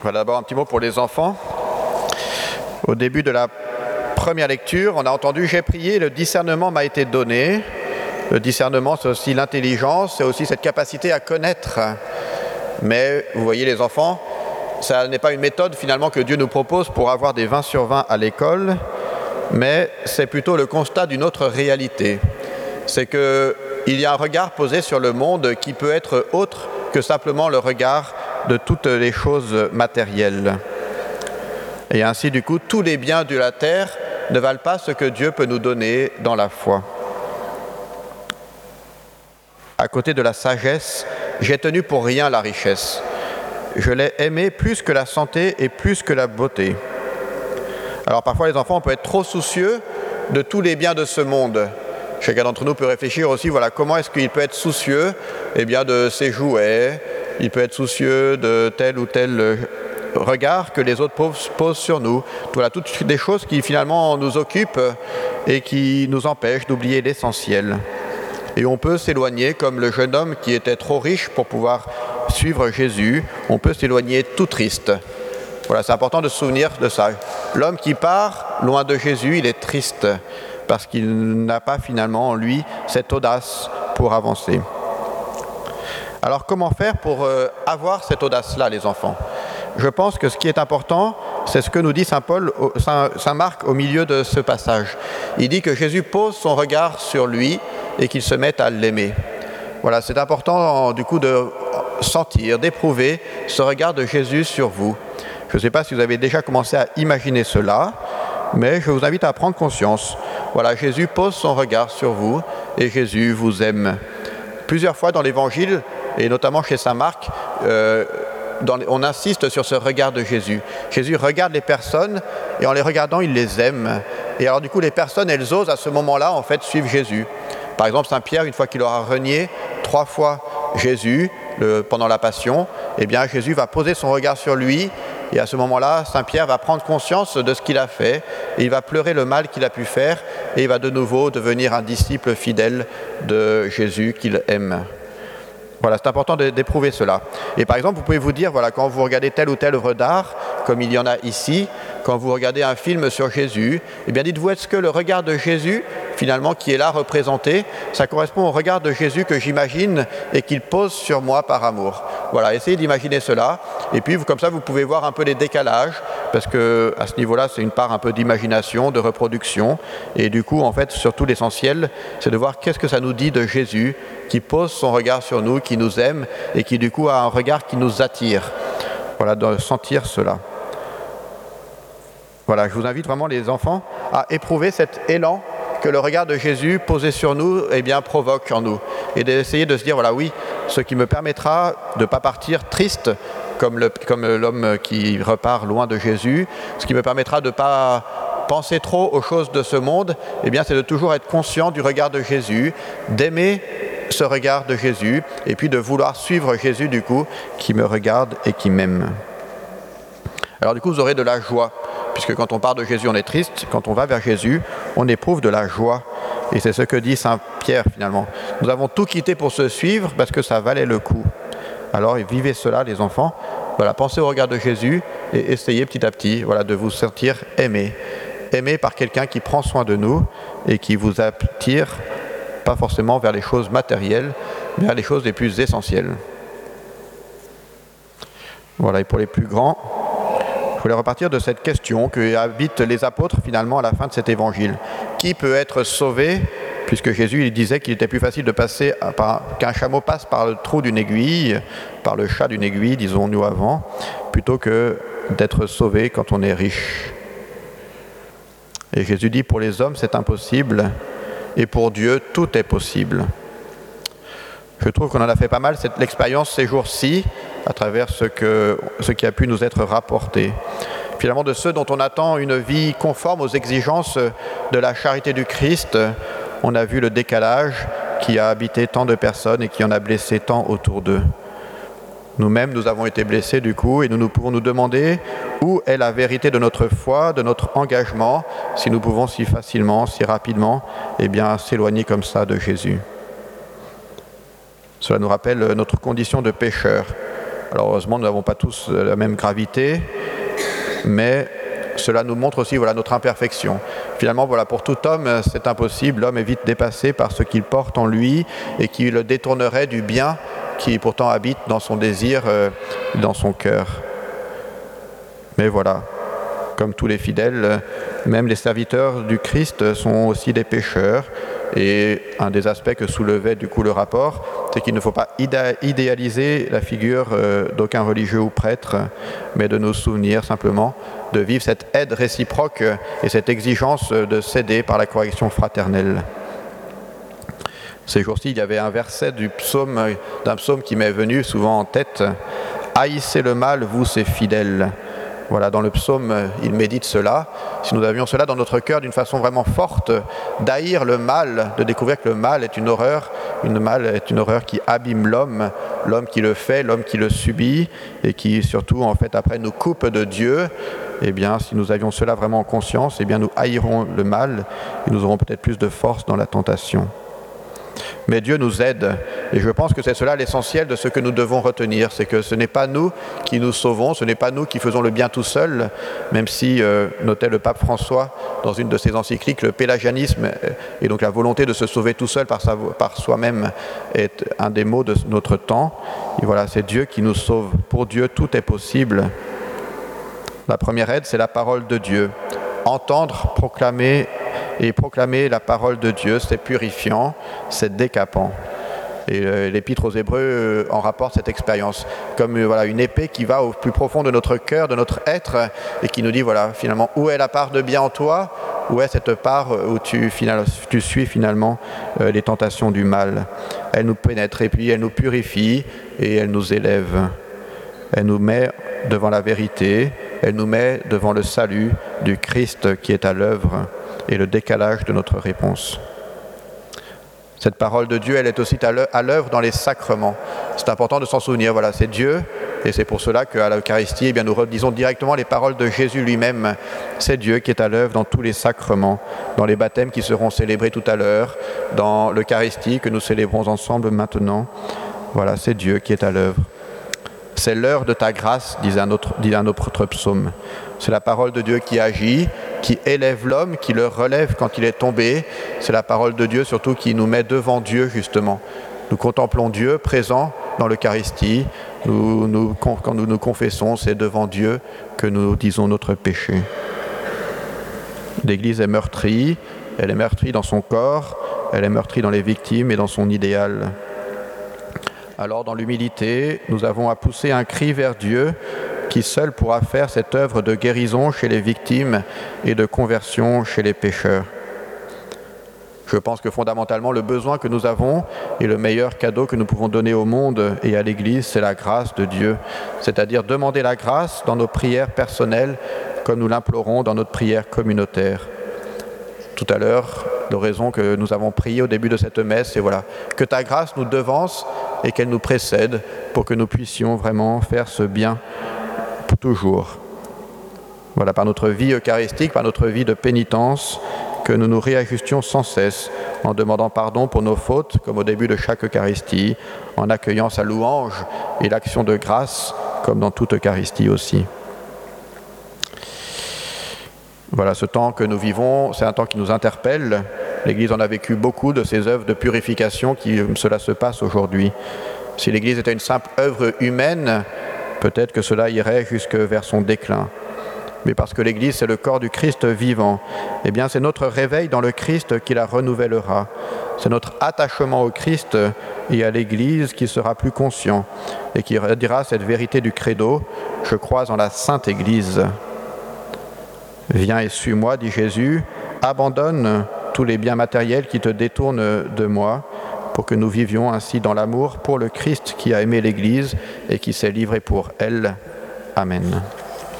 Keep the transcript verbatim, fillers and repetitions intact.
Voilà, d'abord un petit mot pour les enfants. Au début de la première lecture, on a entendu « J'ai prié, le discernement m'a été donné ». Le discernement, c'est aussi l'intelligence, c'est aussi cette capacité à connaître. Mais vous voyez les enfants, ça n'est pas une méthode finalement que Dieu nous propose pour avoir des vingt sur vingt à l'école, mais c'est plutôt le constat d'une autre réalité. C'est qu'il y a un regard posé sur le monde qui peut être autre que simplement le regard de toutes les choses matérielles. Et ainsi, du coup, tous les biens de la terre ne valent pas ce que Dieu peut nous donner dans la foi. À côté de la sagesse, j'ai tenu pour rien la richesse. Je l'ai aimé plus que la santé et plus que la beauté. Alors parfois, les enfants, on peut être trop soucieux de tous les biens de ce monde. Chacun d'entre nous peut réfléchir aussi, voilà, comment est-ce qu'il peut être soucieux eh bien, de ses jouets. Il peut être soucieux de tel ou tel regard que les autres posent sur nous. Voilà, toutes des choses qui finalement nous occupent et qui nous empêchent d'oublier l'essentiel. Et on peut s'éloigner comme le jeune homme qui était trop riche pour pouvoir suivre Jésus. On peut s'éloigner tout triste. Voilà, c'est important de se souvenir de ça. L'homme qui part loin de Jésus, il est triste parce qu'il n'a pas finalement en lui cette audace pour avancer. Alors comment faire pour euh, avoir cette audace-là, les enfants ? Je pense que ce qui est important, c'est ce que nous dit Saint Paul, Saint, Saint Marc au milieu de ce passage. Il dit que Jésus pose son regard sur lui et qu'il se mette à l'aimer. Voilà, c'est important du coup de sentir, d'éprouver ce regard de Jésus sur vous. Je ne sais pas si vous avez déjà commencé à imaginer cela, mais je vous invite à prendre conscience. Voilà, Jésus pose son regard sur vous et Jésus vous aime. Plusieurs fois dans l'Évangile, et notamment chez Saint Marc, euh, dans les, on insiste sur ce regard de Jésus. Jésus regarde les personnes et en les regardant, il les aime. Et alors du coup, les personnes, elles osent à ce moment-là, en fait, suivre Jésus. Par exemple, Saint Pierre, une fois qu'il aura renié trois fois Jésus le, pendant la Passion, eh bien Jésus va poser son regard sur lui. Et à ce moment-là, Saint Pierre va prendre conscience de ce qu'il a fait et il va pleurer le mal qu'il a pu faire et il va de nouveau devenir un disciple fidèle de Jésus qu'il aime. Voilà, c'est important d'éprouver cela. Et par exemple, vous pouvez vous dire, voilà, quand vous regardez telle ou telle œuvre d'art, comme il y en a ici, quand vous regardez un film sur Jésus, eh bien dites-vous, est-ce que le regard de Jésus, finalement, qui est là représenté, ça correspond au regard de Jésus que j'imagine et qu'il pose sur moi par amour. Voilà, essayez d'imaginer cela. Et puis, comme ça, vous pouvez voir un peu les décalages, parce que à ce niveau-là, c'est une part un peu d'imagination, de reproduction. Et du coup, en fait, surtout l'essentiel, c'est de voir qu'est-ce que ça nous dit de Jésus, qui pose son regard sur nous, qui nous aime et qui, du coup, a un regard qui nous attire. Voilà, de sentir cela. Voilà, je vous invite vraiment, les enfants, à éprouver cet élan que le regard de Jésus posé sur nous eh bien, provoque en nous. Et d'essayer de se dire, voilà, oui, ce qui me permettra de ne pas partir triste, comme, le, comme l'homme qui repart loin de Jésus, ce qui me permettra de ne pas penser trop aux choses de ce monde, eh bien, c'est de toujours être conscient du regard de Jésus, d'aimer ce regard de Jésus, et puis de vouloir suivre Jésus, du coup, qui me regarde et qui m'aime. Alors, du coup, vous aurez de la joie. Puisque quand on part de Jésus, on est triste. Quand on va vers Jésus, on éprouve de la joie. Et c'est ce que dit Saint Pierre, finalement. Nous avons tout quitté pour se suivre parce que ça valait le coup. Alors, vivez cela, les enfants. Voilà, pensez au regard de Jésus et essayez petit à petit, voilà, de vous sentir aimé. Aimé par quelqu'un qui prend soin de nous et qui vous attire, pas forcément vers les choses matérielles, mais vers les choses les plus essentielles. Voilà, et pour les plus grands, je voulais repartir de cette question que habitent les apôtres finalement à la fin de cet évangile. Qui peut être sauvé, puisque Jésus il disait qu'il était plus facile de passer par, qu'un chameau passe par le trou d'une aiguille, par le chat d'une aiguille, disons-nous avant, plutôt que d'être sauvé quand on est riche. Et Jésus dit, pour les hommes c'est impossible, et pour Dieu tout est possible. Je trouve qu'on en a fait pas mal cette, l'expérience ces jours-ci, à travers ce, que, ce qui a pu nous être rapporté. Finalement, de ceux dont on attend une vie conforme aux exigences de la charité du Christ, on a vu le décalage qui a habité tant de personnes et qui en a blessé tant autour d'eux. Nous-mêmes, nous avons été blessés du coup, et nous, nous pouvons nous demander où est la vérité de notre foi, de notre engagement, si nous pouvons si facilement, si rapidement, eh bien, s'éloigner comme ça de Jésus. Cela nous rappelle notre condition de pécheur. Alors heureusement, nous n'avons pas tous la même gravité, mais cela nous montre aussi voilà, notre imperfection. Finalement, voilà, pour tout homme, c'est impossible. L'homme est vite dépassé par ce qu'il porte en lui et qui le détournerait du bien qui pourtant habite dans son désir, euh, dans son cœur. Mais voilà, comme tous les fidèles, même les serviteurs du Christ sont aussi des pécheurs. Et un des aspects que soulevait du coup le rapport, c'est qu'il ne faut pas idé- idéaliser la figure euh, d'aucun religieux ou prêtre, mais de nous souvenir simplement de vivre cette aide réciproque et cette exigence de s'aider par la correction fraternelle. Ces jours-ci, il y avait un verset du psaume, d'un psaume qui m'est venu souvent en tête. « Haïssez le mal, vous ces fidèles ». Voilà, dans le psaume, il médite cela. Si nous avions cela dans notre cœur d'une façon vraiment forte, d'haïr le mal, de découvrir que le mal est une horreur, une mal est une horreur qui abîme l'homme, l'homme qui le fait, l'homme qui le subit, et qui surtout, en fait, après nous coupe de Dieu, eh bien, si nous avions cela vraiment en conscience, eh bien, nous haïrons le mal, et nous aurons peut-être plus de force dans la tentation. Mais Dieu nous aide, et je pense que c'est cela l'essentiel de ce que nous devons retenir, c'est que ce n'est pas nous qui nous sauvons, ce n'est pas nous qui faisons le bien tout seuls, même si, euh, notait le pape François dans une de ses encycliques, le pélagianisme, et donc la volonté de se sauver tout seul par, sa, par soi-même, est un des mots de notre temps. Et voilà, c'est Dieu qui nous sauve. Pour Dieu, tout est possible. La première aide, c'est la parole de Dieu. Entendre, proclamer et proclamer la parole de Dieu, c'est purifiant, c'est décapant. Et l'Épître aux Hébreux en rapporte cette expérience comme voilà, une épée qui va au plus profond de notre cœur, de notre être, et qui nous dit, voilà, finalement, où est la part de bien en toi, où est cette part où tu, final, tu suis finalement euh, les tentations du mal. Elle nous pénètre et puis elle nous purifie et elle nous élève. Elle nous met devant la vérité, elle nous met devant le salut du Christ qui est à l'œuvre et le décalage de notre réponse. Cette parole de Dieu, elle est aussi à l'œuvre dans les sacrements. C'est important de s'en souvenir, voilà, c'est Dieu, et c'est pour cela qu'à l'Eucharistie, eh bien, nous redisons directement les paroles de Jésus lui-même. C'est Dieu qui est à l'œuvre dans tous les sacrements, dans les baptêmes qui seront célébrés tout à l'heure, dans l'Eucharistie que nous célébrons ensemble maintenant. Voilà, c'est Dieu qui est à l'œuvre. C'est l'heure de ta grâce, disait un autre, dit un autre psaume. C'est la parole de Dieu qui agit, qui élève l'homme, qui le relève quand il est tombé. C'est la parole de Dieu surtout qui nous met devant Dieu, justement. Nous contemplons Dieu présent dans l'Eucharistie. Nous, nous, quand nous nous confessons, c'est devant Dieu que nous disons notre péché. L'Église est meurtrie. Elle est meurtrie dans son corps, elle est meurtrie dans les victimes et dans son idéal. Alors, dans l'humilité, nous avons à pousser un cri vers Dieu qui seul pourra faire cette œuvre de guérison chez les victimes et de conversion chez les pécheurs. Je pense que fondamentalement, le besoin que nous avons et le meilleur cadeau que nous pouvons donner au monde et à l'Église, c'est la grâce de Dieu. C'est-à-dire demander la grâce dans nos prières personnelles comme nous l'implorons dans notre prière communautaire. Tout à l'heure, l'oraison que nous avons priée au début de cette messe, c'est voilà, que ta grâce nous devance et qu'elle nous précède pour que nous puissions vraiment faire ce bien pour toujours. Voilà, par notre vie eucharistique, par notre vie de pénitence, que nous nous réajustions sans cesse en demandant pardon pour nos fautes, comme au début de chaque Eucharistie, en accueillant sa louange et l'action de grâce, comme dans toute Eucharistie aussi. Voilà, ce temps que nous vivons, c'est un temps qui nous interpelle. L'Église en a vécu beaucoup de ces œuvres de purification qui cela se passe aujourd'hui. Si l'Église était une simple œuvre humaine, peut-être que cela irait jusque vers son déclin. Mais parce que l'Église, c'est le corps du Christ vivant, eh bien c'est notre réveil dans le Christ qui la renouvellera. C'est notre attachement au Christ et à l'Église qui sera plus conscient et qui dira cette vérité du credo, « Je crois en la Sainte Église ». Viens et suis-moi, dit Jésus, abandonne tous les biens matériels qui te détournent de moi, pour que nous vivions ainsi dans l'amour pour le Christ qui a aimé l'Église et qui s'est livré pour elle. Amen.